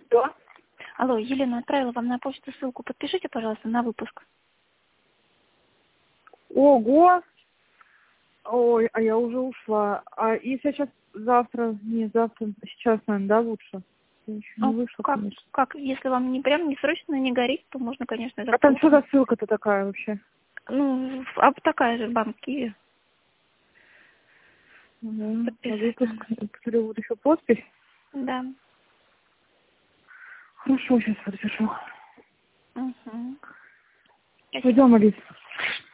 Что? Алло, Елена, отправила вам на почту ссылку. Подпишите, пожалуйста, на выпуск. Ого! Ой, а я уже ушла. А если я сейчас завтра, не завтра, сейчас, наверное, да, лучше? Я еще не вышла, конечно. Как? Если вам не прям не срочно не горит, то можно, конечно, А там что за ссылка-то такая вообще? Ну, такая же, банк Киви. Угу. А выпуск, посмотрю, вот еще подпись. Да. Хорошо, сейчас подпишу. Угу. Пойдем, Алис.